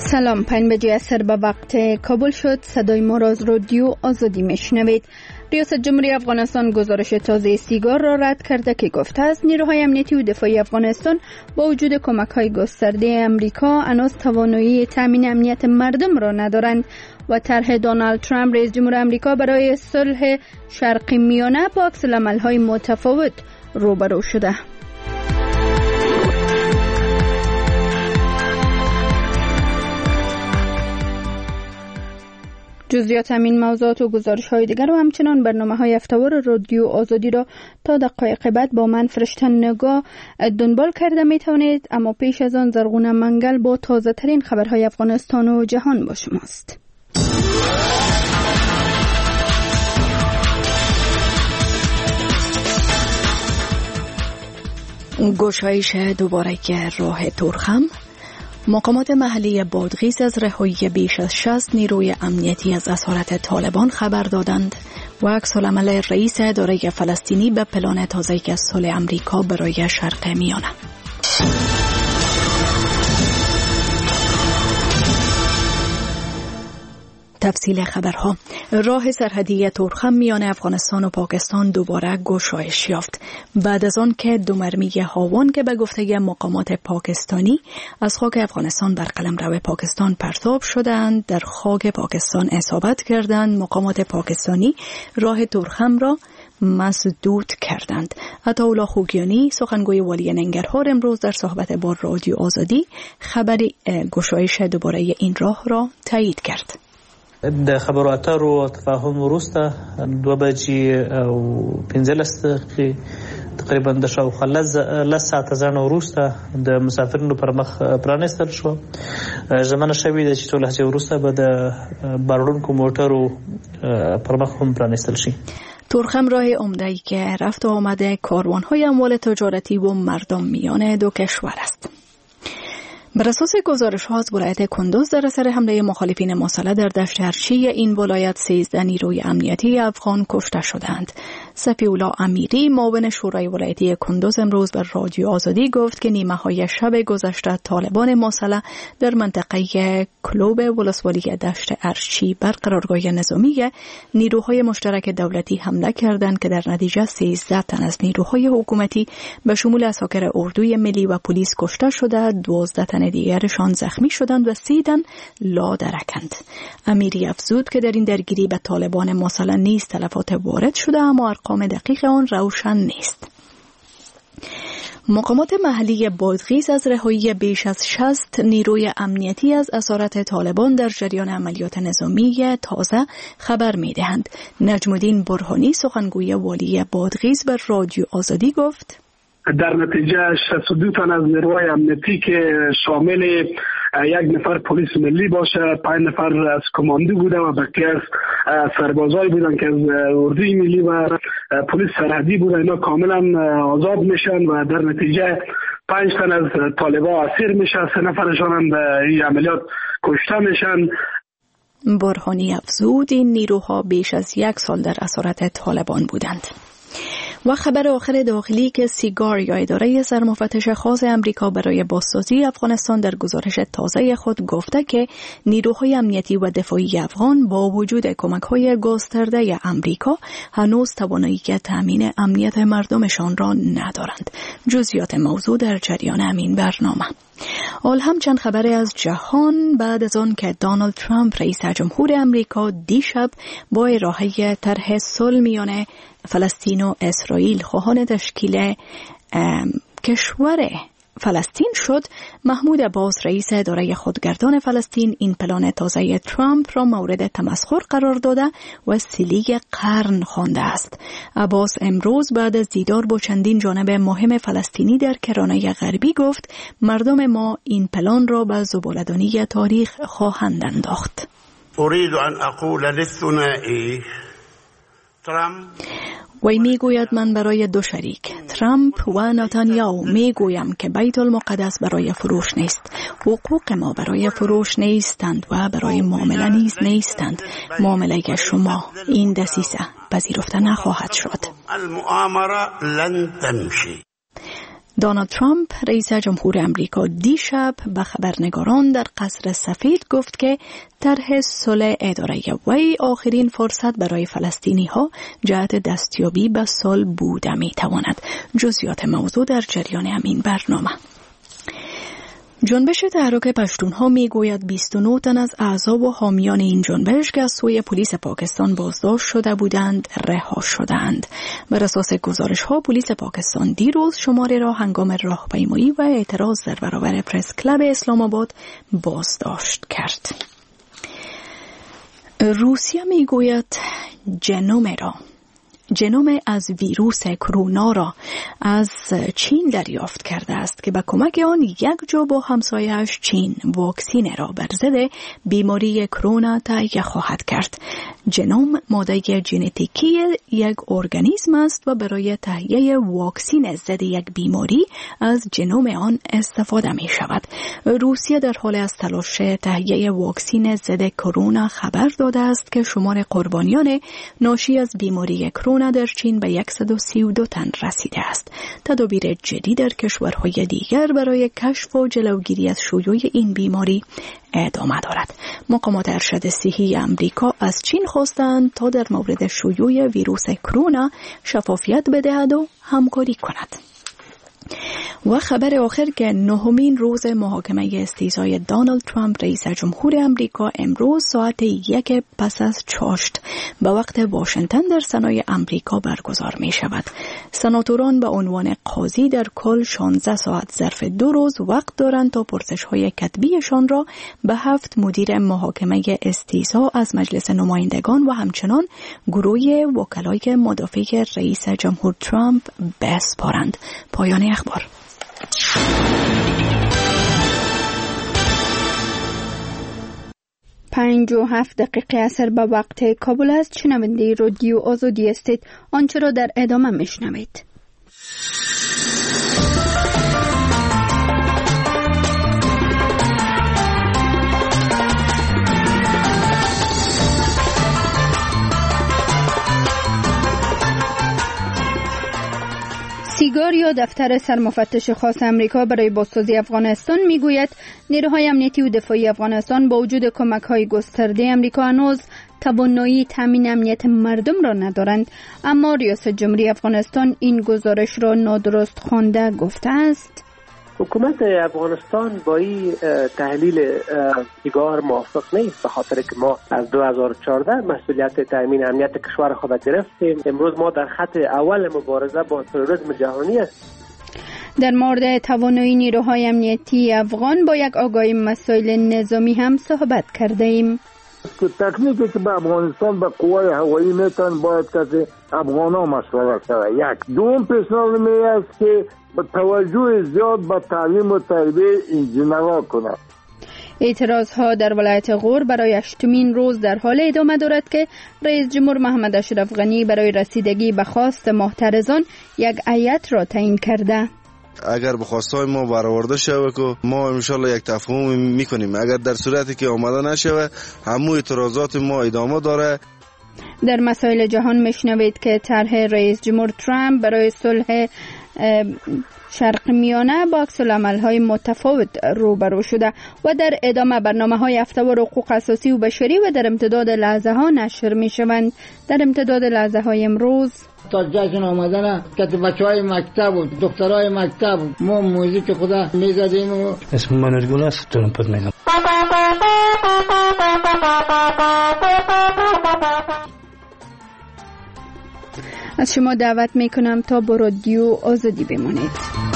سلام، 5 عصر به وقت کابل شد. صدای ما را از رادیو آزادی میشنوید. ریاست جمهوری افغانستان گزارش تازه سیگار را رد کرده که گفته است نیروهای امنیتی و دفاعی افغانستان با وجود کمک‌های گسترده امریکا هنوز توانایی تامین امنیت مردم را ندارند و طرح دونالد ترامپ رئیس جمهور امریکا برای صلح شرق میانه با عکس‌العمل‌های متفاوت روبرو شده. جزئیات همین موضوعات و گزارش‌های دیگر و همچنان برنامه‌های هفته‌وار رادیو آزادی را تا دقایق بعد با من فرشته نگاه دنبال کرده می‌توانید، اما پیش از آن زرغونه منگل با تازه‌ترین خبرهای افغانستان و جهان با شماست. گشایش دوباره راه تورخم. مقامات محلی بادغیس از رهایی بیش از 60 نیروی امنیتی از اسارت طالبان خبر دادند و عکس‌العمل رئیس اداره فلسطینی به پلان تازه‌ای از صلح امریکا برای شرق میانه. تفصیل خبرها. راه سرحدی تورخم میان افغانستان و پاکستان دوباره گشایش یافت بعد از آن که 2 مرمی هاون که به گفته مقامات پاکستانی از خاک افغانستان بر قلمرو پاکستان پرتاب شدند در خاک پاکستان اصابت کردند. مقامات پاکستانی راه تورخم را مسدود کردند. عطاالله خوگیانی سخنگوی والی ننگرهار امروز در صحبت با رادیو آزادی خبر گشایش دوباره این راه را تایید کرد. د خبرو اترو تفاهم وروسته 2:15 تقریبا د شاوخوا لس ساعته ځنه وروسته د مسافرینو پر مخ پرانیستل شو. ژمنه شوې ده چې ټول هڅې وروسته به د بارونکو موټرو پر مخ هم پرانیستل شي. تورخم راه عمده‌ای که رفت و آمده کاروان‌های اموال تجارتی و مردم میان دو کشور است. بر اساس گزارش‌ها از ولایت کندوز در اثر حمله مخالفین مسلح در دشت ارچی این ولایت 13 نیروی امنیتی افغان کشته شدند. صفی‌الله امیری معاون شورای ولایتی کندوز امروز بر رادیو آزادی گفت که نیمه‌های شب گذشته طالبان مسلح در منطقه کلوب ولسوالی دشت ارچی بر قرارگاه نظامی نیروهای مشترک دولتی حمله کردند که در نتیجه 13 تن از نیروهای حکومتی به شمول عساکر اردوی ملی و پلیس کشته شده، 12 تن دیگرشان زخمی شدند و 30 تن لادرکند. امیری افزود که در این درگیری به طالبان مسلح نیز تلفات وارد شده، اما ارقام دقیق آن روشن نیست. مقامات محلی بادغیس از رهایی بیش از 60 نیروی امنیتی از اسارت طالبان در جریان عملیات نظامی تازه خبر می‌دهند. نجم الدین برهانی سخنگوی والی بادغیس بر رادیو آزادی گفت در نتیجه 62 تن از نیروهای امنیتی که شامل 1 نفر پلیس ملی باشه، 5 نفر از کماندو بودن و بقیه از سربازایی بودن که از اردوی ملی و پلیس سرحدی بودن، اینا کاملا آزاد میشن و در نتیجه 5 تن از طالبان اسیر میشن، 3 نفرشان هم به این عملیات کشته میشن. برهانی افزود این نیروها بیش از 1 سال در اسارت طالبان بودند. و خبر آخر داخلی که سیگار یا اداره سرمفتش خاص امریکا برای بازسازی افغانستان در گزارش تازه خود گفته که نیروهای امنیتی و دفاعی افغان با وجود کمک‌های گسترده امریکا هنوز توانایی تامین امنیت مردمشان را ندارند. جزئیات موضوع در جریان همین برنامه. حال هم چند خبر از جهان بعد از آن که دونالد ترامپ رئیس جمهور امریکا دیشب با ارائه طرح صلح میان فلسطین و اسرائیل خواهان تشکیل کشور فلسطین شد، محمود عباس رئیس اداره خودگردان فلسطین این پلان تازه ترامپ را مورد تمسخر قرار داده و سیلی قرن خوانده است. عباس امروز بعد از دیدار با چندین جانب مهم فلسطینی در کرانه غربی گفت مردم ما این پلان را به زباله‌دانی تاریخ خواهند انداخت. اريد ان اقول للثنائي وی میگوید من برای دو شریک ترامپ و نتانیاهو میگویم که بیت المقدس برای فروش نیست، حقوق ما برای فروش نیستند و برای معامله نیز نیستند. معامله شما این دسیسه پذیرفته نخواهد شد. المؤامره لن تمشي. دونالد ترامپ رئیس جمهور امریکا دیشب به خبرنگاران در قصر سفید گفت که طرح صلح اداره وی آخرین فرصت برای فلسطینی ها جهت دستیابی به صلح بوده می تواند. جزئیات موضوع در جریان همین برنامه. جنبش تحرک پشتونها میگوید 29 تن از اعضا و حامیان این جنبش که از سوی پلیس پاکستان بازداشت شده بودند رها شدند. بر اساس گزارش ها پلیس پاکستان دیروز شماره را هنگام راهپیمایی و اعتراض در برابر پرس کلب اسلام آباد بازداشت کرد. روسیه میگوید ژنوم از ویروس کرونا را از چین دریافت کرده است که به کمک آن یک جا با همسایه‌اش چین واکسین را بر ضد بیماری کرونا تهیه خواهد کرد. ژنوم ماده ژنتیکی یک ارگانیسم است و برای تهیه واکسین ضد یک بیماری از ژنوم آن استفاده می شود. روسیه در حال از تلاش تهیه واکسین ضد کرونا خبر داده است که شمار قربانیان ناشی از بیماری کرونا در چین به 132 تن رسیده است. تدابیر جدی در کشورهای دیگر برای کشف و جلوگیری از شیوع این بیماری ادامه دارد. مقامات ارشد صحی امریکا از چین خواستند تا در مورد شیوع ویروس کرونا شفافیت بدهد و همکاری کند. و خبر آخر که 9مین روز محاکمه استیضای دونالد ترامپ رئیس جمهور امریکا امروز ساعت 1 پس از چاشت به وقت واشنگتن در سنای امریکا برگزار می شود. سناتوران به عنوان قاضی در کل 16 ساعت ظرف 2 روز وقت دارند تا پرسش های کتبیشان را به 7 مدیر محاکمه استیضا از مجلس نمایندگان و همچنان گروه وکلای مدافع رئیس جمهور ترامپ بسپارند. پایان اخبار. پنج و 7 دقیقه اثر به وقت کابل است. شنونده رادیو آزادی هستید. آنچه را در ادامه میشنوید. سیگار یا دفتر سرمفتش خاص امریکا برای بازسازی افغانستان میگوید نیروهای امنیتی و دفاعی افغانستان با وجود کمک‌های گسترده امریکا هنوز توانایی تامین امنیت مردم را ندارند. اما ریاست جمهوری افغانستان این گزارش را نادرست خوانده گفته است. حکومت افغانستان با این تحلیل سیگار موافق نیست، به خاطر که ما از 2014 مسئولیت تامین امنیت کشور خود گرفتیم. امروز ما در خط اول مبارزه با تروریسم جهانی هستیم. در مورد توانایی نیروهای امنیتی افغان با یک آگاهی مسائل نظامی هم صحبت کرده ایم. که تکنیکی که به افغانستان به قوای هوایی میتن باید کسی افغانا مشورت شود. یک دوم پیشنهاد می است که با توجه زیاد به تعلیم و تربیه انجینرها کند. اعتراض ها در ولایت غور برای 8مین روز در حال ادامه دارد که رئیس جمهور محمد اشرف غنی برای رسیدگی به خواست معترضان یک هیئت را تعیین کرده. اگر بخواستای ما برآورده شود که ما انشالله یک تفاهم میکنیم، اگر در صورتی که آمده نشود همو اعتراضات ما ادامه داره. در مسائل جهان میشنوید که طرح رئیس جمهور ترامپ برای صلح شرق میانه با عکس‌العمل‌های متفاوت روبرو شده و در ادامه برنامه‌های هفته‌وار حقوق اساسی و بشری و در امتداد لحظه ها نشر میشوند. در امتداد لحظه های امروز تا جشن آمدن که بچه‌های مکتب و دخترای مکتب ما موزیک خدا میزدیم و اسم من ارگول است ترامپت میگم. از شما دعوت میکنم تا با رادیو آزادی بمانید.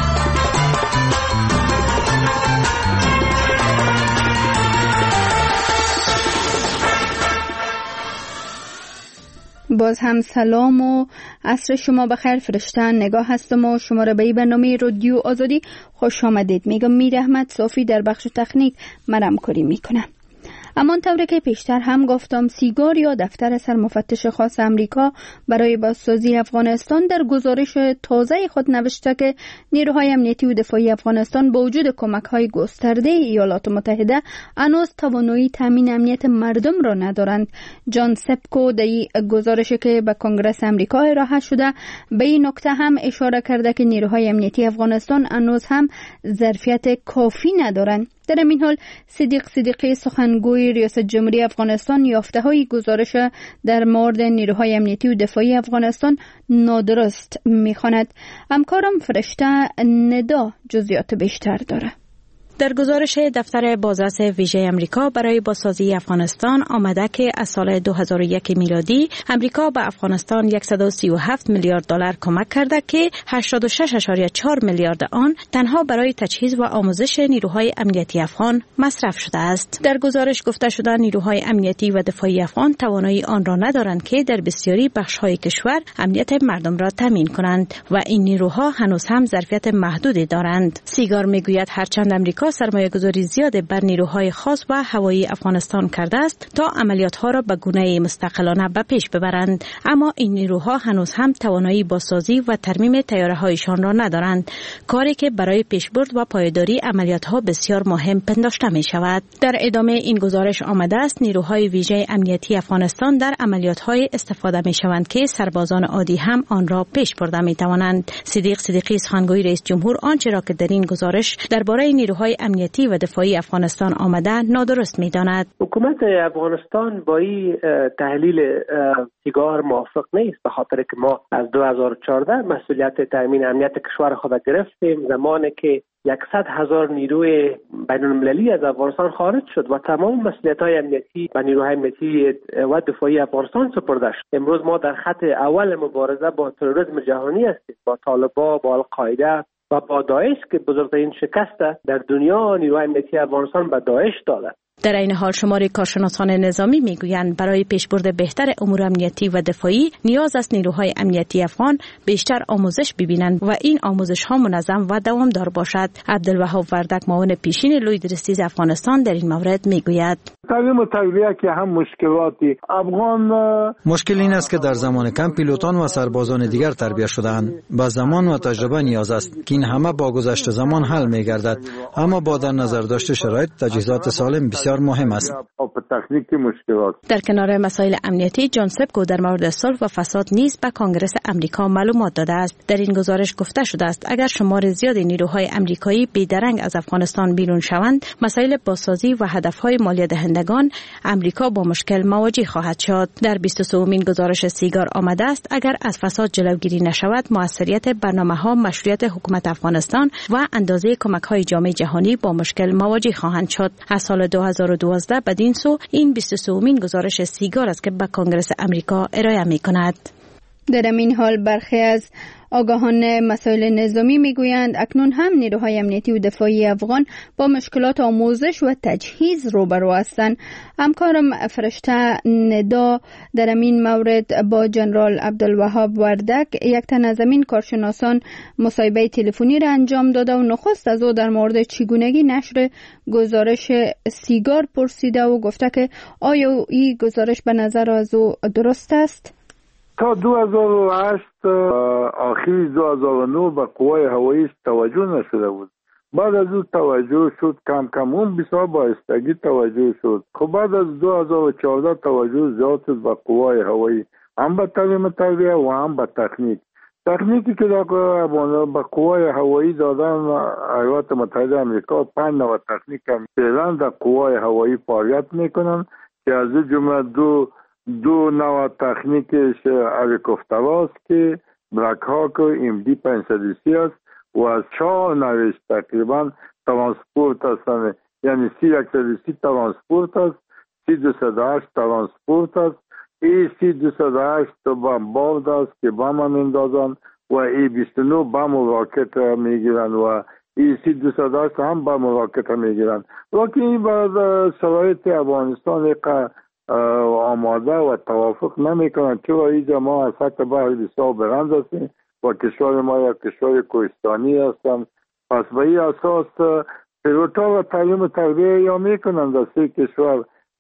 باز هم سلام و عصر شما بخیر. فرشته نگاه هستم و شما را به این برنامه رادیو آزادی خوش آمدید میگم. میر احمد صافی در بخش تکنیک من همکاری میکنم. اما طوری که پیشتر هم گفتم، سیگار یا دفتر سرمفتش خاص امریکا برای بازسازی افغانستان در گزارش تازه خود نوشته که نیروهای امنیتی و دفاعی افغانستان با وجود کمک‌های گسترده ایالات متحده هنوز توانایی تامین امنیت مردم را ندارند. جان سپکو در گزارشی که به کنگره امریکا ارائه شده به این نکته هم اشاره کرده که نیروهای امنیتی افغانستان هنوز هم ظرفیت کافی ندارند. در این حال صدیقی سخنگوی ریاست جمهوری افغانستان یافته‌های گزارش در مورد نیروهای امنیتی و دفاعی افغانستان نادرست می‌خواند. همکارم فرشته ندا جزئیات بیشتر داره. در گزارش دفتر بازرس ویژه امریکا برای بازسازی افغانستان آمده که از سال 2001 میلادی امریکا به افغانستان 137 میلیارد دلار کمک کرده که 86.4 میلیارد آن تنها برای تجهیز و آموزش نیروهای امنیتی افغان مصرف شده است. در گزارش گفته شده نیروهای امنیتی و دفاعی افغان توانایی آن را ندارند که در بسیاری بخش‌های کشور امنیت مردم را تامین کنند و این نیروها هنوز هم ظرفیت محدودی دارند. سیگار میگوید هرچند امریکا سرمایه‌گذاری زیاد بر نیروهای خاص و هوایی افغانستان کرده است تا عملیات‌ها را به گونه مستقلانه به پیش ببرند، اما این نیروها هنوز هم توانایی بازسازی و ترمیم طیاره‌هایشان را ندارند، کاری که برای پیشبرد و پایداری عملیات‌ها بسیار مهم پنداشته می‌شود. در ادامه این گزارش آمده است نیروهای ویژه امنیتی افغانستان در عملیات‌های استفاده می‌شوند که سربازان عادی هم آن را پیش برده می‌توانند. صدیقی سخنگوی رئیس جمهور آنچه را که در این گزارش درباره نیروهای امنیتی و دفاعی افغانستان آمده نادرست می‌داند. حکومت افغانستان با این تحلیل سیگار موافق نیست، به خاطر که ما از 2014 مسئولیت تامین امنیت کشور خود گرفتیم، زمانی که 100,000 نیروی بین‌المللی از افغانستان خارج شد و تمام مسئولیت‌های امنیتی و نیروهای امنیتی و دفاعی افغانستان سپرده شد. امروز ما در خط اول مبارزه با تروریسم جهانی هستیم، با طالبان، با القاعده و با داعش که بزرگترین شکست در دنیا نیروهای امنیتی افغانستان به داعش داده. در این حال شماری کارشناسان نظامی میگویند برای پیشبرد بهتر امور امنیتی و دفاعی نیاز است نیروهای امنیتی افغان بیشتر آموزش ببینند و این آموزش ها منظم و دوامدار باشد. عبدالوهاب وردک معاون پیشین لویدرستیز افغانستان در این مورد میگوید تعلیم و تربیه که هم مشکلاتی افغان مشکل این است که در زمان کم پیلوتان و سربازان دیگر تربیت شده‌اند. با زمان و تجربه نیاز است که این همه با گذشت زمان حل می‌گردد، اما با در نظر داشته شرایط تجهیزات سالم بسیار مهم است. در کنار مسائل امنیتی جان سپکو در مورد صلح و فساد نیز به کنگره امریکا معلومات داده است. در این گزارش گفته شده است اگر شمار زیادی نیروهای امریکایی بی‌درنگ از افغانستان بیرون شوند، مسائل بازسازی و هدف‌های مالی دهندگان امریکا با مشکل مواجه خواهد شد. در 23مین گزارش سیگار آمده است اگر از فساد جلوگیری نشود، موثریت برنامه‌ها، مشروعیت حکومت افغانستان و اندازه کمک‌های جامعه جهانی با مشکل مواجه خواهند شد. از سال 2012 بدین سو این 23مین گزارش سیگار است که به کنگره امریکا ارائه می‌کند. در این حال برخی از آگاهان مسائل نظامی میگویند اکنون هم نیروهای امنیتی و دفاعی افغان با مشکلات آموزش و تجهیز روبرو هستند. همکارم فرشته ندا در این مورد با جنرال عبدالوهاب وردک یک تن از این کارشناسان مصاحبه تلفنی را انجام داده و نخست از او در مورد چگونگی نشر گزارش سیگار پرسیده و گفته که آیا این گزارش به نظر از او درست است؟ تا 2008 آخر 2009 به قوای هوایی توجه نشده بود. بعد از اون توجه شد، کم کم اون بسیار بایستگی توجه شد. خب بعد از 2014 توجه زیاد شد به قوای هوایی، هم به تعلیم تربیه و هم به تکنیکی که در به قوای هوایی دادن ایالات متحده آمریکا 5 نوع تکنیک فعلا در قوای هوایی فعالیت میکنن که از جمله دو نوع تکنیکش هلیکوپتراست که بلک هاک و MD 530 است و از 4 نوعش تقریبا ترانسپورت هستند، یعنی C130 ترانسپورت است، C208 ترانسپورت است، C208 بمبارد است که بم میندازند و E29 بم و راکت میگیرند و C208 هم بم و راکت میگیرند. وقتی این بعد شرایط افغانستان آماده و توافق نمی کنند، چرا اینجا ما از سطح بحر بسیار بلند هستیم و کشور ما یک کشور کوهستانی هستند. پس به این اساس پیلوتا و تعلیم و تربیه یا می کنند در 3 کشور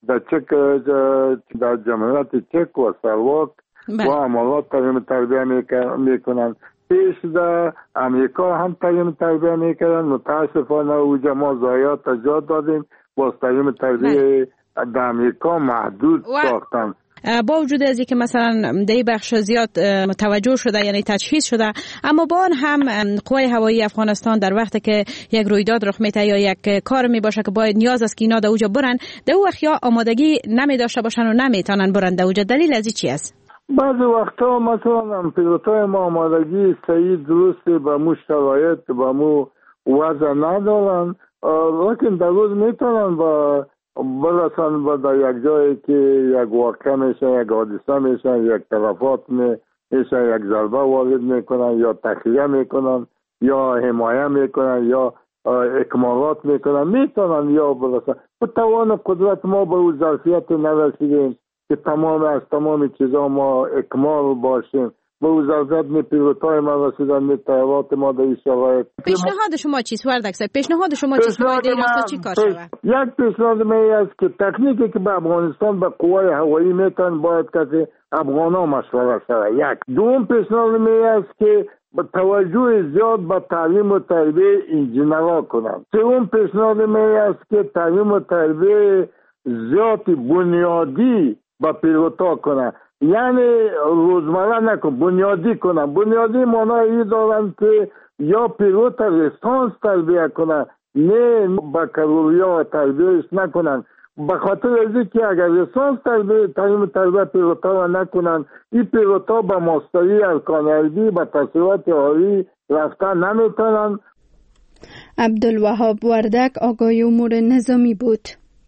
در چک در جمهوریت چک و سلواک و عملات تعلیم تربیه میکنن. پیش در امریکا هم تعلیم تربیه میکنن. متاسفانه اوجا ما ضایعات ایجاد دادیم. باز تعلیم تربیه در امریکا محدود ساختن. با وجود از اینکه مثلا در بخش زیاد توجه شده یعنی تجهیز شده، اما با آن هم قوای هوایی افغانستان در وقتی که یک رویداد رخ میده یا یک کار می باشه که باید نیاز است که اینا در اوجا برن، در وقت یا آمادگی نمی داشته باشن و نمیتونن برن در اوجا. دلیل از این چی است؟ بعضی وقتا مثلا پیلوتای ما آمادگی صحیح درستی به مو شرایط به مو وضع ندارن، لیکن در روز میتونن با برسن به یک جایی که یک واقعه میشه، یک حادثه میشه، یک تلفات میشه، یک ضربه وارد میکنن یا تخلیه میکنن یا حمایه میکنن یا اکمالات میکنن، میتونن یا برسن. به توان قدرت ما به اون ظرفیت نرسیدیم که از تمام چیزا ما اکمال باشیم. به او ظرفیت می پیلوتای ما رسیدن، می طیارات ما در این شرایط. پیشنهاد شما چیست وردک؟ پیشنهاد شما چیست؟ باید این راستا چی کار شود؟ یک پیشنهاد می است که تکنیکی که به افغانستان به قوای هوایی میتن باید که افغانا مشوره شود. یک دوم پیشنهاد می است که توجه زیاد به تعلیم و تربیه انجینرها کنند. سوم پیشنهاد می است که تعلیم و تربیه زیاد بنیادی به پیلوتا کنند. یعنی روزمره نکن، بنیادی کنن. بنیادی معنی دارن که یا پیلوت لیسانس تربیه کنن، نه بکالوریا تربیهش نکنن. به خاطر از که اگر لیسانس تعلیم تربیه پیلوتا نکنن، این پیلوتا به ماستری ارکان علمی به تحصیلات عالی رفتن نمیتونن. عبدالوهاب وردک آقای امور نظامی بود.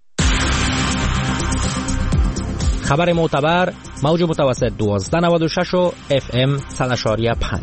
خبر معتبر موج متوسط 1296 و FM 100.5.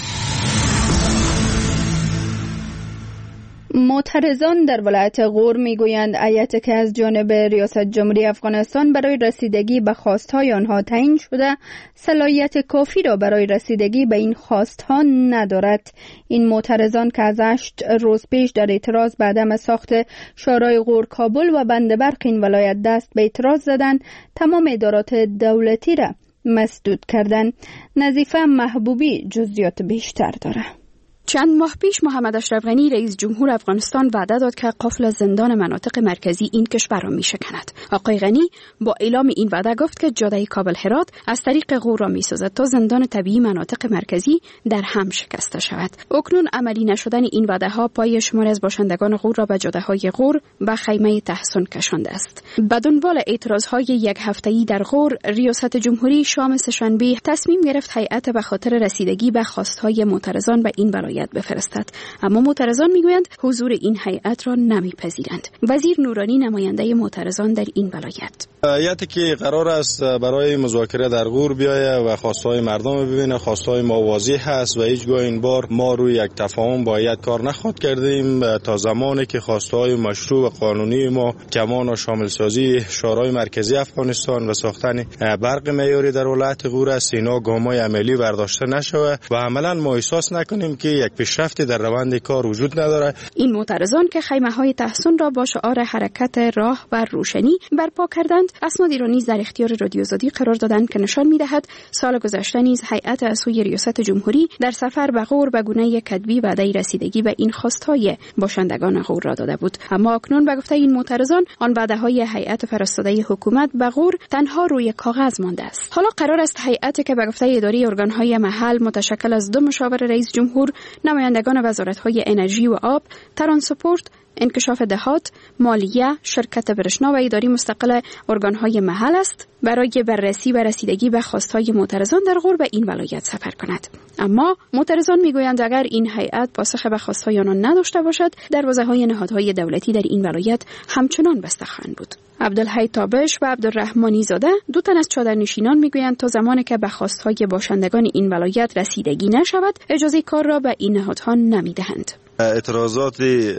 معترضان در ولایت غور میگویند آیتی که از جانب ریاست جمهوری افغانستان برای رسیدگی به خواستهای آنها تعیین شده صلاحیت کافی را برای رسیدگی به این خواستها ندارد. این معترضان که از 8 روز پیش در اعتراض به عدم ساخت شورای غور کابل و بند برق این ولایت دست به اعتراض زدند، تمام ادارات دولتی را مسدود کردند. نظیفه محبوبی جزئیات بیشتر دارد. چند ماه پیش محمد اشرف غنی رئیس جمهور افغانستان وعده داد که قفل زندان مناطق مرکزی این کشور را میشکند. آقای غنی با اعلام این وعده گفت که جاده کابل هرات از طریق غور را میسازد تا زندان طبیعی مناطق مرکزی در هم شکسته شود. اکنون عملی نشدن این وعده ها پای شماری از باشندگان غور را به جاده های غور و خیمه تحسن کشانده است. به دنبال اعتراض های یک هفته‌ای در غور، ریاست جمهوری شام سه‌شنبه تصمیم گرفت هیئت به خاطر رسیدگی به خواستهای معترضان به این ولایت بفرستد، اما معترضان میگویند حضور این هیئت را نمیپذیرند. وزیر نورانی نماینده معترضان در این ولایت: هیئتی که قرار است برای مذاکره در غور بیاید و خواستهای مردم ببینه، خواستهای ما واضح هست و هیچگاه این بار ما روی یک تفاهم با هیئت کار نخواهد کردیم تا زمانی که خواستهای مشروع و قانونی ما کمان و شامل سازی شورای مرکزی افغانستان و ساختن برق معیاری در ولایت غور است، اینا گام‌های عملی برداشته نشود و عملاً ما احساس نکنیم که یک پیشرفتی در روند کار وجود نداره. این معترضان که خیمه‌های تحسن را با شعار حرکت راه و روشنی برپا کردند، اسنادی را نیز در اختیار رادیو آزادی قرار دادند که نشان می‌دهد سال گذشته نیز هیئت از سوی ریاست جمهوری در سفر به غور به گونه کتبی وعده رسیدگی به این خواستهای باشندگان غور را داده بود، اما اکنون به گفته این معترضان آن وعده‌های هیئت فرستاده حکومت به غور تنها روی کاغذ مانده است. حالا قرار است هیئتی که به گفته اداره ارگان‌های محل متشکل از 2 مشاور رئیس جمهور، نمایندگان وزارت‌های انرژی و آب، ترانسپورت، انکشاف دهات، مالیه، شرکت برشنا و اداری مستقل ارگان‌های محل است برای بررسی و رسیدگی به خواستهای معترضان در غور به این ولایت سفر کند. اما معترضان میگویند اگر این هیئت پاسخ به خواستهای آنان نداشته باشد، دروازه‌های نهادهای دولتی در این ولایت همچنان بسته خواهند بود. عبدالحی تابش و عبدالرحمانی زاده، 2 تن از چادرنشینان میگویند تا زمانی که به خواستهای باشندگان این ولایت رسیدگی نشود، اجازه کار را به این نهادها نمیدهند. اعتراضات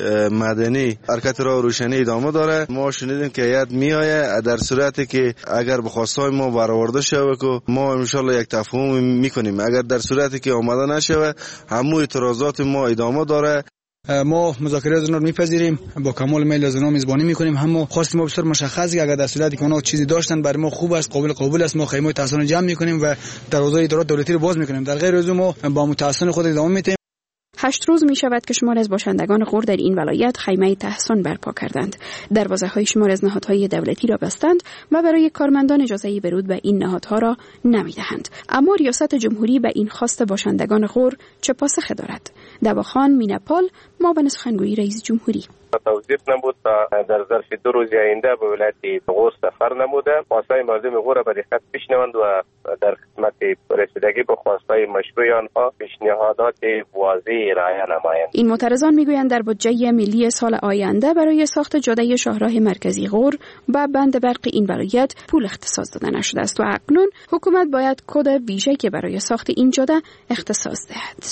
مدنی حرکت راه روشنی ادامه داره. ما شنیدیم که هیئت میآیه، در صورتی که اگر به خواستهای ما برآورده شود که ما ان شاءالله یک تفاهم میکنیم. اگر در صورتی که آماده نشود، همون اعتراضات ما ادامه داره. ما مذاکرات رو میپذیریم، با کمال میل از اونها میزبانی میکنیم. اما خواست ما بسیار مشخصه که اگر در صورتی که اونها چیزی داشتن برای ما خوب است، قابل است، ما خیمه تحصیل جمع میکنیم و دروازه ادارات دولتی رو باز میکنیم. در غیر از اون ما با متحصل خود ادامه میدیم. 8 روز می شود که شمار از باشندگان غور در این ولایت خیمه تحصن برپا کردند. دروازه‌های شمار از نهادهای دولتی را بستند و برای کارمندان اجازه ورود به این نهادها را نمی‌دهند. اما ریاست جمهوری به این خواست باشندگان غور چه پاسخی دارد؟ دواخان مینپال معاون سخنگوی رئیس جمهوری توضیح نمود تا در ظرف 2 روز آینده به ولایت غور سفر نموده. خواستای مردم غور به دقت بشنوند و در خدمت رسیدگی به خواستای مشروع آنها پیشنهادات واضح رعایت نمایند. این معترضان میگویند در بودجه ملی سال آینده برای ساخت جاده شاهراه مرکزی غور و بند برق این ولایت پول اختصاص داده نشده است و اکنون حکومت باید کد ویژه‌ای که برای ساخت این جاده اختصاص دهد.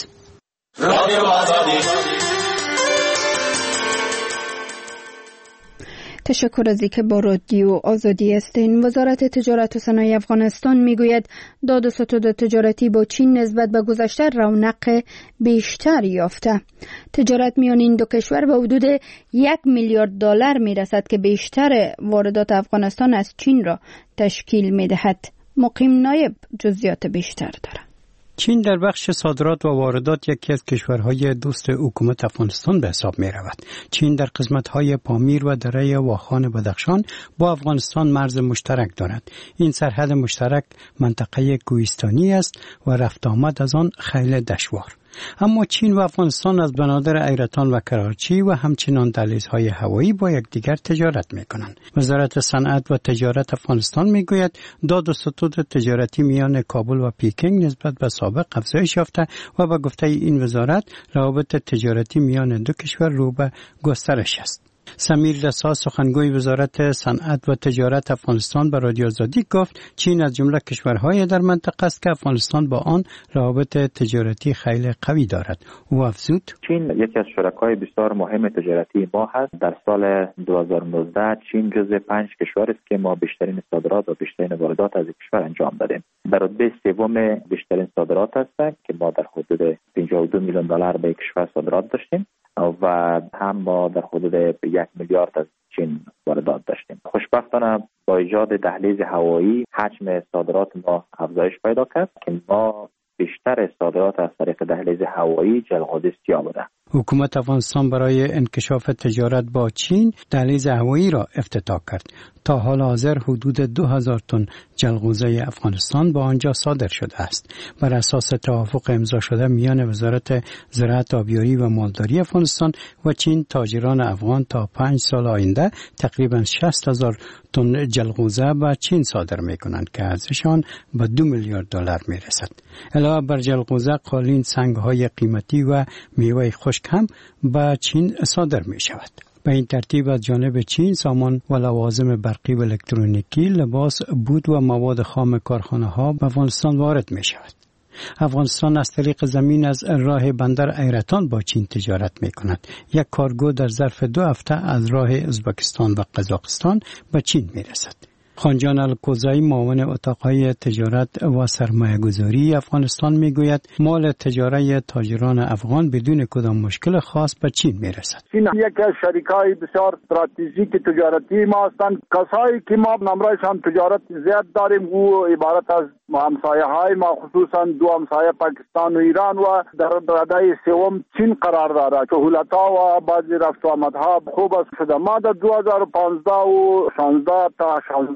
تشکر از اینکه با رادیو آزادی هستین. وزارت تجارت و صنایع افغانستان میگوید داد و ستد تجارتی با چین نسبت به گذشته رونق بیشتر یافته. تجارت میان این دو کشور به حدود 1 میلیارد دلار میرسد که بیشتر واردات افغانستان از چین را تشکیل میدهد. مقیم نایب جزئیات بیشتر دارد. چین در بخش صادرات و واردات یکی از کشورهای دوست حکومت افغانستان به حساب می رود. چین در قسمت‌های پامیر و دره واخان بدخشان با افغانستان مرز مشترک دارد. این سرحد مشترک منطقه کوهستانی است و رفت آمد از آن خیلی دشوار. اما چین و افغانستان از بنادر ایرتان و کراچی و همچنان دهلیزهای هوایی با یکدیگر تجارت می‌کنند. وزارت صنعت و تجارت افغانستان می‌گوید داد و ستد تجارتی میان کابل و پکینگ نسبت به سابق افزایش یافته و به گفته این وزارت روابط تجارتی میان دو کشور رو به گسترش است. سمیر رسا سخنگوی وزارت صنعت و تجارت افغانستان به رادیو آزادی گفت چین از جمله کشورهای در منطقه است که افغانستان با آن روابط تجارتی خیلی قوی دارد. او افزود چین یکی از شرکای بسیار مهم تجارتی ما هست. در سال 2019 چین جزو 5 کشور است که ما بیشترین صادرات و بیشترین واردات از این کشور انجام دادیم. در رتبه سوم بیشترین صادرات هست که ما در حدود 52 میلیون دلار به کشور صادرات داشتیم و هم ما در حدود 1 میلیارد از چین واردات داشتیم. خوشبختانه با ایجاد دهلیز هوایی حجم صادرات ما افزایش پیدا کرد که ما بیشتر صادرات از طریق دهلیز هوایی جلغوزی سیاه بوده. حکومت افغانستان برای انکشاف تجارت با چین دهلیز هوایی را افتتاح کرد. تا حال حاضر حدود 2000 تن جلغوزه افغانستان با آنجا صادر شده است. بر اساس توافق امضا شده میان وزارت زراعت، آبیاری و مالداری افغانستان و چین، تاجران افغان تا 5 سال آینده تقریبا 60,000 تن جلغوزه به چین صادر می‌کنند که ارزششان به 2 میلیارد دلار میرسد. علاوه بر جلغوزه، قالین، سنگ‌های قیمتی و میوه خشک هم به چین صادر می‌شود. به این ترتیب از جانب چین سامان و لوازم برقی و الکترونیکی، لباس، بود و مواد خام کارخانه‌ها به افغانستان وارد می‌شود. افغانستان از طریق زمین از راه بندر ایرتان با چین تجارت می‌کند. یک کارگو در ظرف 2 هفته از راه ازبکستان و قزاقستان به چین می‌رسد. خانجان الکوزایی معاون اتاقهای تجارت و سرمایه‌گذاری افغانستان میگوید مال تجاری تاجران افغان بدون کدام مشکل خاص به چین میرسد. چین یکی از شریکای بسیار استراتژیک تجارتی ما هستند. کسایی که ما نمرایشان تجارت زیاد داریم او عبارت از همسایه‌های ما، خصوصا 2 همسایه پاکستان و ایران و در رده سوم چین قرار دارد. سهولت‌ها و بعضی رفت و آمدها خوب است شده. ما در 2015 و 16 تا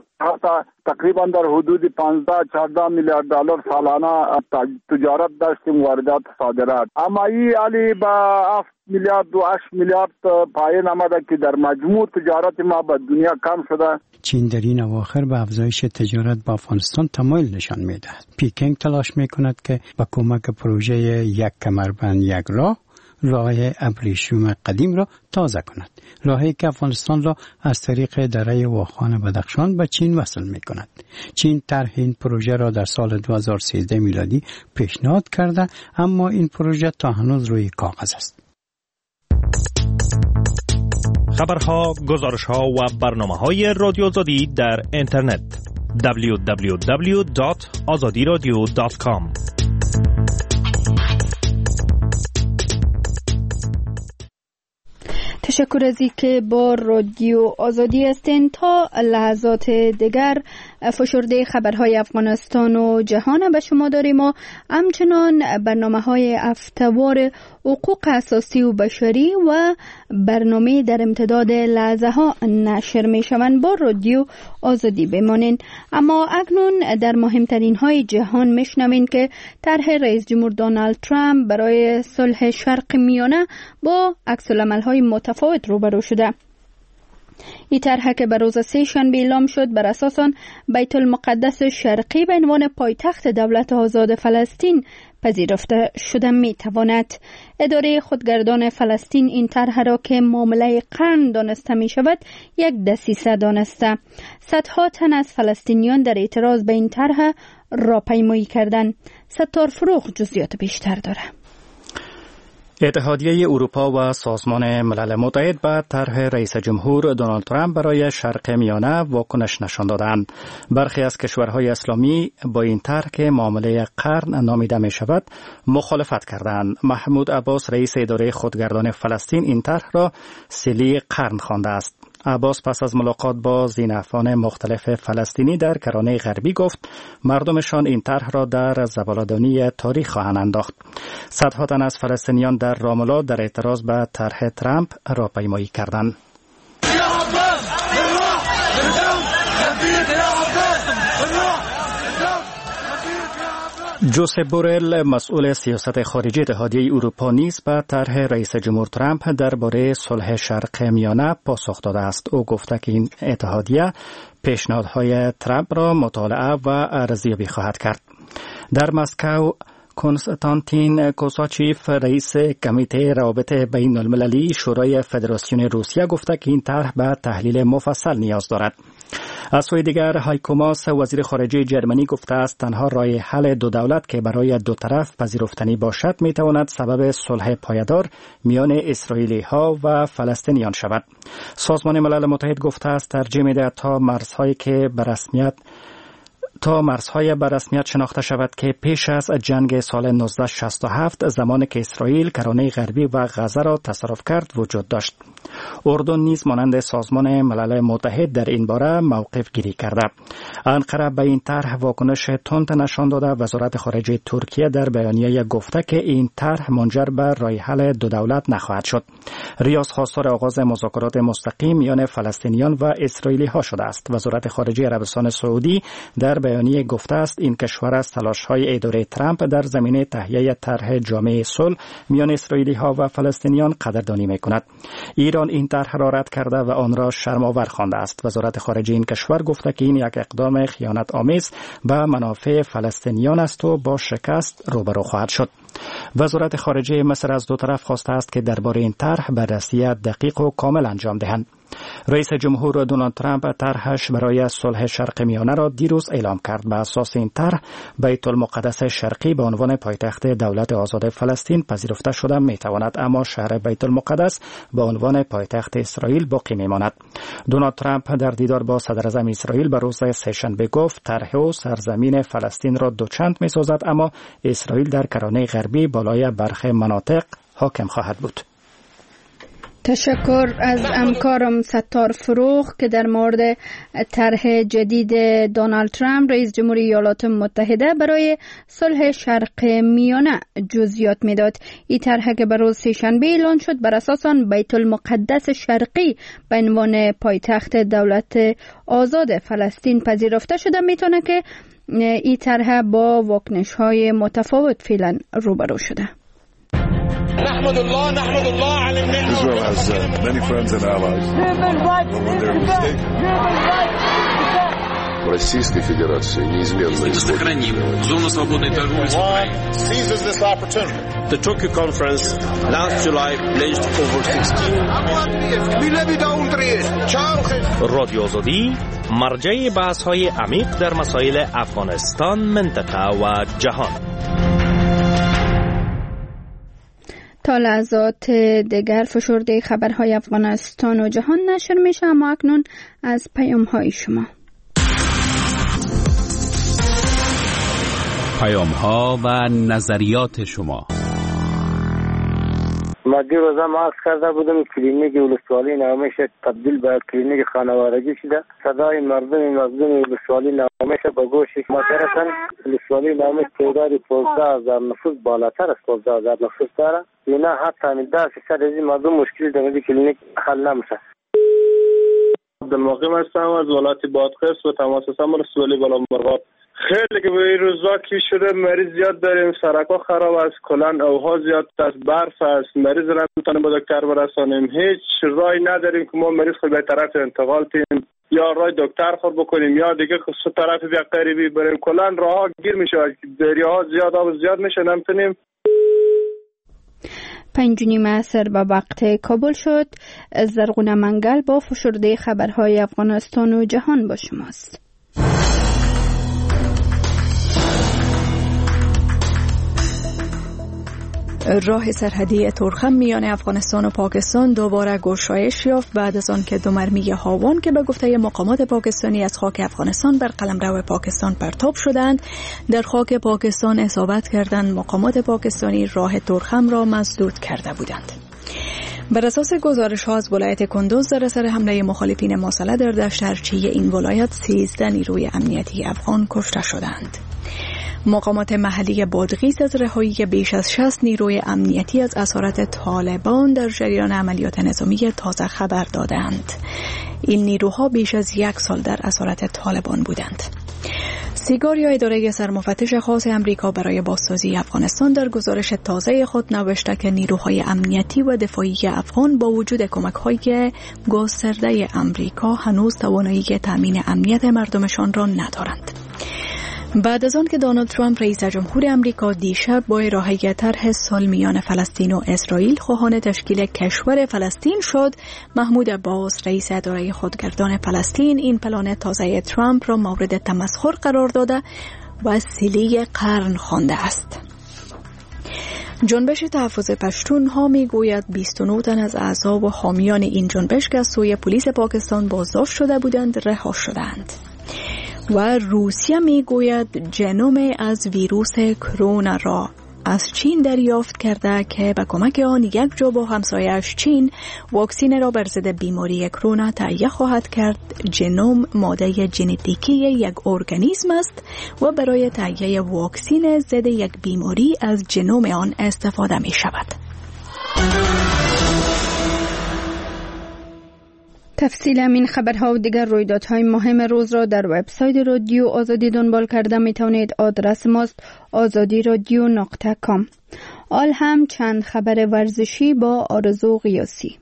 تقریبا در حدود 15-14 میلیارد دلار سالانه تجارت داشتیم، واردات صادرات. اما این علی با 7 میلیارد و 8 میلیارد پایین آمده که در مجموع تجارت ما به دنیا کم شده. چین در این اواخر به افزایش تجارت با افغانستان تمایل نشان می‌دهد. پکینگ تلاش می‌کند که با کمک پروژه یک کمربند یک راه ابریشم قدیم را تازه کند. راهی که افغانستان را از طریق دره واخان بدخشان به چین وصل می کند. چین طرح این پروژه را در سال 2013 میلادی پیشنهاد کرده، اما این پروژه تا هنوز روی کاغذ است. خبرها، گزارش‌ها و برنامه‌های رادیو آزادی در اینترنت www.azadiradio.com تشکر از اینکه با رادیو آزادی هستین. تا لحظات دیگر فشرده خبرهای افغانستان و جهان به شما داریم و همچنان برنامه‌های هفته‌وار حقوق اساسی و بشری و برنامه در امتداد لحظه ها نشر می شوند. با رادیو آزادی بمانین. اما اکنون در مهمترین های جهان میشنوین که طرح رئیس جمهور دونالد ترامپ برای صلح شرق میانه با عکس‌العمل های متفاوت روبرو شده. این طرح که به روز سه‌شنبه اعلام شد بر اساس آن بیت المقدس شرقی به عنوان پایتخت دولت آزاد فلسطین پذیرفته شده می تواند. اداره خودگردان فلسطین این طرح را که معامله قرن دانسته می شود یک دسیسه دانسته. صدها تن از فلسطینیان در اعتراض به این طرح راهپیمایی کردند. ستار فروغ جزئیات بیشتر داره. اتحادیه اروپا و سازمان ملل متحد به طرح رئیس جمهور دونالد ترامپ برای شرق میانه واکنش نشان دادند. برخی از کشورهای اسلامی با این طرح که معامله قرن نامیده می شود مخالفت کردند. محمود عباس رئیس اداره خودگردان فلسطین این طرح را سیلی قرن خوانده است. عباس پس از ملاقات با زینفان مختلف فلسطینی در کرانه غربی گفت مردمشان این طرح را در زباله‌دانی تاریخ خواهند انداخت. صدها تن از فلسطینیان در رامالله در اعتراض به طرح ترامپ راهپیمایی کردند. جوزپ بورل مسئول سیاست خارجی اتحادیه اروپا نیز به طرح رئیس جمهور ترامپ درباره صلح شرق میانه پاسخ داده است. او گفته که این اتحادیه پیشنهادهای ترامپ را مطالعه و ارزیابی خواهد کرد. در مسکو کنستانتین کوساچیف رئیس کمیته روابط بین المللی شورای فدراسیون روسیه گفته که این طرح به تحلیل مفصل نیاز دارد. از سوی دیگر هایکو ماس وزیر خارجه جرمنی گفته است تنها راه حل دو دولت که برای دو طرف پذیرفتنی باشد می تواند سبب صلح پایدار میان اسرائیلی ها و فلسطینیان شود. سازمان ملل متحد گفته است ترجیح می‌دهد تا مرزهای به رسمیت شناخته شود که پیش از جنگ سال 1967 زمانی که اسرائیل کرانه غربی و غزه را تصرف کرد وجود داشت. اردن نیز مانند سازمان ملل متحد در این باره موقف گیری کرده. انقره به این طرح واکنش تند نشان داده. وزارت خارجه ترکیه در بیانیه گفته که این طرح منجر به راه حل دو دولت نخواهد شد. ریاض خواستار آغاز مذاکرات مستقیم میان فلسطینیان و اسرائیلی ها شده است. وزارت خارجه عربستان سعودی در بیانیه گفته است این کشور از تلاش‌های اداره ترامپ در زمینه تهیه طرح جامع صلح میان اسرائیلی ها و فلسطینیان قدردانی می‌کند. ایران این طرح را رد کرده و آن را شرم‌آور خوانده است. وزارت خارجه این کشور گفته که این یک اقدام خیانت‌آمیز به منافع فلسطینیان است و با شکست روبرو خواهد شد. وزارت خارجه مصر از دو طرف خواسته است که درباره این طرح بررسی دقیق و کامل انجام دهند. رئیس جمهور دونالد ترامپ طرحش برای صلح شرق میانه را دیروز اعلام کرد. به اساس این طرح بیت المقدس شرقی به عنوان پایتخت دولت آزاد فلسطین پذیرفته شده میتواند، اما شهر بیت المقدس به عنوان پایتخت اسرائیل باقی میماند. دونالد ترامپ در دیدار با صدر اعظم اسرائیل به روز سه‌شنبه گفت طرح او سرزمین فلسطین را دوچند میسازد، اما اسرائیل در کرانه غربی بالای برخی مناطق حاکم خواهد بود. تشکر از همکارم ستار فروغ که در مورد طرح جدید دونالد ترامپ رئیس جمهوری ایالات متحده برای صلح شرق میانه جزئیات میداد. این طرح که بر روز سه‌شنبه اعلان شد بر اساس آن بیت المقدس شرقی به عنوان پایتخت دولت آزاد فلسطین پذیرفته شده میتونه که این طرح با واکنش‌های متفاوت فعلا روبرو شده. نحمد الله على النعمة. Israel has many friends and allies. When they're mistaken. Российской Федерации неизменно сохраним зону свободной торговли с Украиной. Seizes this opportunity. The Tokyo conference last July pledged over 16. رادیو آزادی مرجع بحث‌های عمیق در مسائل افغانستان، منطقه و جهان. تا لحظات دیگر فشرده خبرهای افغانستان و جهان نشر میشه، اما اکنون از پیام‌های شما. پیام‌ها و نظریات شما. ما دیروزه ماسک کرده بودم، کلینیک ولسوالی نامش تبدیل به کلینیک خانوادگی شده. صدای مردم ولسوالی نامش به گوش ما طرفاً ولسوالی نامش تعداد 15000 نفوس بالاتر از 15000 نفوس داره. اینا حتی 10% از این مردم مشکل در کلینیک حل نمیشه. عبدالمقیم هستم از ولایت بادغیس و تماس هستم رسولی بلندمرغاب. خیلی که به این روزا کی شده مریض زیاد داریم، سرکا خراب است، کلان اوها زیاد است، برف است، مریض را نمیتونیم به دکتر برسانیم. هیچ راهی نداریم که ما مریض خود به طرف انتقال تیم یا راه دکتر خود بکنیم یا دیگه خود طرف بیا قریبی بریم. کلان راه گیر میشه، دریاها زیاد آب زیاد میشه، نمیتونیم. 5:30 عصر به وقت کابل شد. زرغونه منگل با فشرده خبرهای افغانستان و جهان با شماست. راه سرحدی تورخم میان افغانستان و پاکستان دوباره گشایش یافت بعد از آن که 2 مرمی هاوان که به گفته مقامات پاکستانی از خاک افغانستان بر قلمرو پاکستان پرتاب شدند در خاک پاکستان اصابت کردند. مقامات پاکستانی راه تورخم را مسدود کرده بودند. بر اساس گزارش‌ها از ولایت کندوز در اثر حمله مخالفین ماسله در دشت ارچی این ولایت 13 نیروی امنیتی افغان کشته شدند. مقامات محلی بادغیس از رهایی بیش از 60 نیروی امنیتی از اسارت طالبان در جریان عملیات نظامی تازه خبر دادند. این نیروها بیش از 1 سال در اسارت طالبان بودند. سیگار یا اداره سرمفتش خاص امریکا برای بازسازی افغانستان در گزارش تازه خود نوشته که نیروهای امنیتی و دفاعی افغان با وجود کمک‌های گسترده امریکا هنوز توانایی تامین امنیت مردمشان را ندارند. بعد از آن که دونالد ترامپ رئیس جمهور امریکا دیشب با ارائه طرح صلح میان فلسطین و اسرائیل خواهان تشکیل کشور فلسطین شد، محمود عباس رئیس اداره خودگردان فلسطین این پلان تازه ترامپ را مورد تمسخر قرار داده و سیلی قرن خوانده است. جنبش تحفظ پشتون ها می گوید 29 تن از اعضا و حامیان این جنبش که از سوی پلیس پاکستان بازداشت شده بودند رها شدند. و روسیه می گوید ژنوم از ویروس کرونا را از چین دریافت کرده که به کمک آن یک جو با همسایه‌اش چین واکسن را بر ضد بیماری کرونا تهیه خواهد کرد. ژنوم ماده ژنتیکی یک ارگانیسم است و برای تهیه واکسن ضد یک بیماری از ژنوم آن استفاده می شود. تفصیل این خبرها و دیگر رویدادهای مهم روز را در وبسایت رادیو آزادی دنبال کرده می توانید. آدرس ماست azadiradyo.com. آل هم چند خبر ورزشی با آرزو قیاسی.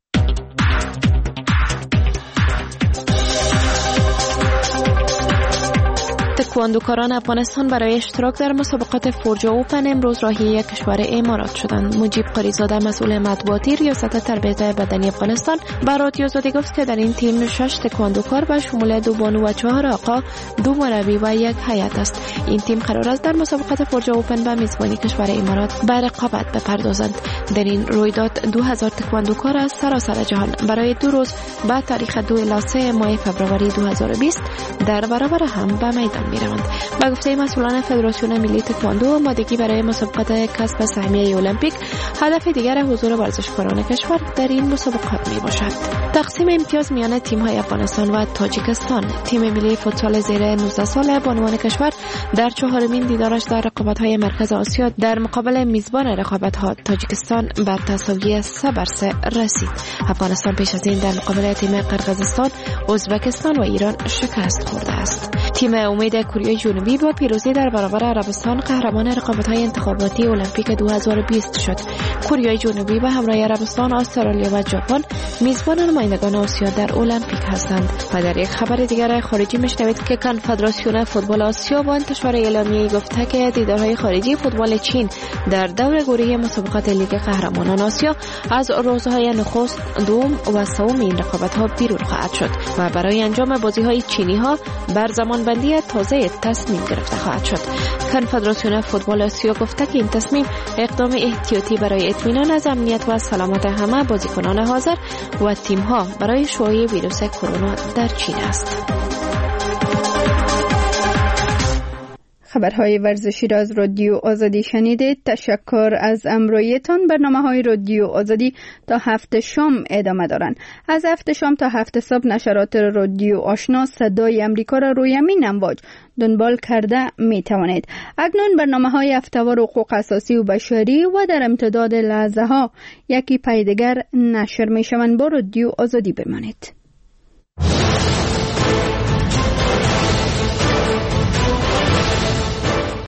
تکواندوکاران افغانستان برای اشتراک در مسابقات فورجا اوپن امروز راهی کشور امارات شدند. مجیب قریزاده مسئول مطبوعاتی ریاست تربیت بدنی افغانستان به رادیو آزادی گفت که در این تیم 6 تکواندوکار به شمول 2 بانو و 4 آقا، 2 مربی و 1 هیئت است. این تیم قرار است در مسابقات فورجا اوپن به میزبانی کشور امارات به رقابت بپردازند. در این رویداد 2000 تکواندوکار از سراسر جهان برای 2 روز به تاریخ 2 الی 3 ماه فوریه 2020 در برابر هم به میدان می‌روند. با گفته مسئولان فدراسیون ملی تکواندو، آمادگی برای مسابقات کسب سهمیه المپیک هدف دیگر حضور ورزشکاران کشور در این مسابقات میباشد. تقسیم امتیاز میان تیم‌های افغانستان و تاجیکستان. تیم ملی فوتسال زیر 19 ساله بانوان کشور در 4مین دیدارش در رقابت‌های مرکز آسیا در مقابل میزبان رقابت‌ها تاجیکستان به تساوی 3-3 رسید. افغانستان پیش از این در مقابل تیم قرقیزستان، ازبکستان و ایران شکست خورده است. تیم امید کره جنوبی با پیروزی در برابر عربستان قهرمان رقابت‌های انتخاباتی المپیک 2020 شد. کره جنوبی به همراه عربستان، استرالیا و ژاپن میزبان نمایندگان آسیا در المپیک هستند. و در یک خبر دیگر خارجی میشنوید که کنفدراسیون فوتبال آسیا با انتشار اعلامیه‌ای گفته که دیدارهای خارجی فوتبال چین در دور گروهی مسابقات لیگ قهرمانان آسیا از روزهای نخست، دوم و سوم این رقابت‌ها بیرون خواهد شد و برای انجام بازی‌های چینی‌ها بر زمانبندی تازه تصمیم گرفته خواهد شد. کنفدراسیون فوتبال آسیا گفته که این تصمیم اقدام احتیاطی برای اطمینان از امنیت و سلامت همه بازیکنان حاضر و تیم‌ها برای شیوع ویروس کرونا در چین است. خبرهای ورزشی را از رادیو آزادی شنیدید. تشکر از امرویتان. برنامه‌های رادیو آزادی تا 7 شام ادامه دارند. از 7 شام تا 7 صبح نشرات رادیو آشنا صدای امریکا را روی همین امواج دنبال کرده می توانید. اکنون برنامه‌های هفته‌وار حقوق اساسی و بشری و در امتداد لحظه ها یکی پای دیگر نشر می شوند. با رادیو آزادی بمانید.